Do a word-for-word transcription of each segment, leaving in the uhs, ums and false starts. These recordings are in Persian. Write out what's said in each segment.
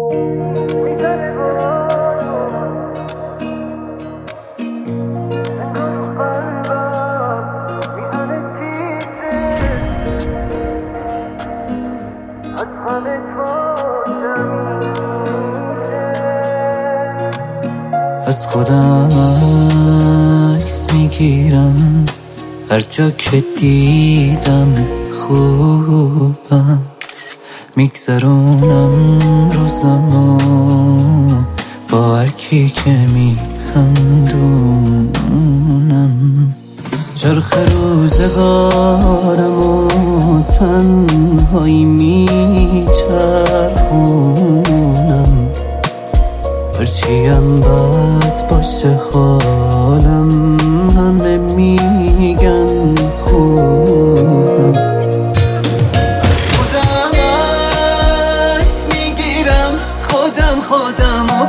از خودم عکس میگیرم هر جا که دیدم خوبم، میگذرونم روزمو با هر کی که میخندونم. چرخ روزگارمو تنهایی میچرخونم، هرچیم بد باشه حالم همه میگن خوبم. از خودم عکس میگیرم، خودم خودم و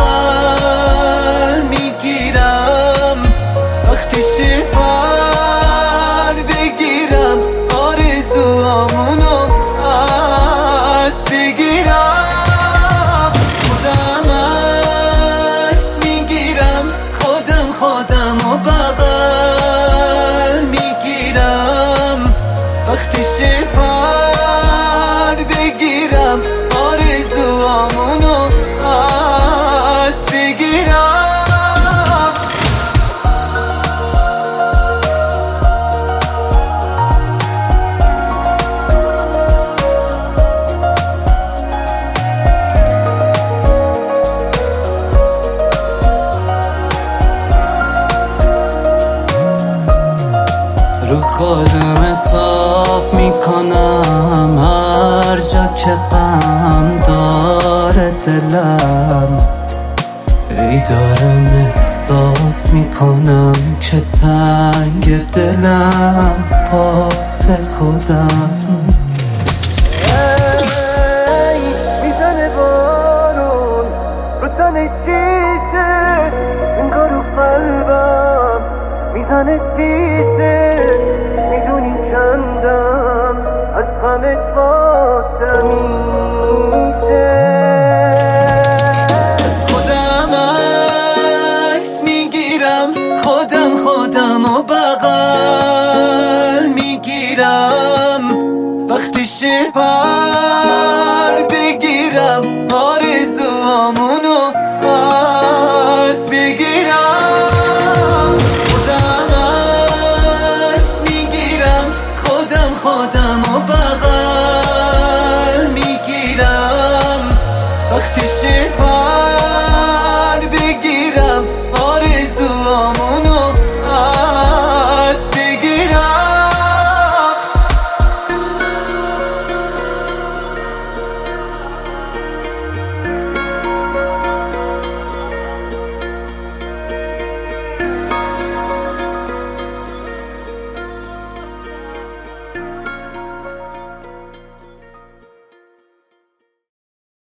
بغل میگیرم، وقتی شبر بگیرم آرزوامونو عکس بگیرم. خودم و بغل میگیرم، وقتی شبر بگیرم آرزوامونو عکس بگیرم. رو خودم حساب میکنم هر جا که غم داره دلم، ای دارم احساس میکنم که تنگ دلم واسه خودم. ای میزنه بارون رو تن شیشه، انگار رو قلبم میزنه شیشه، میدونی چندم از غمت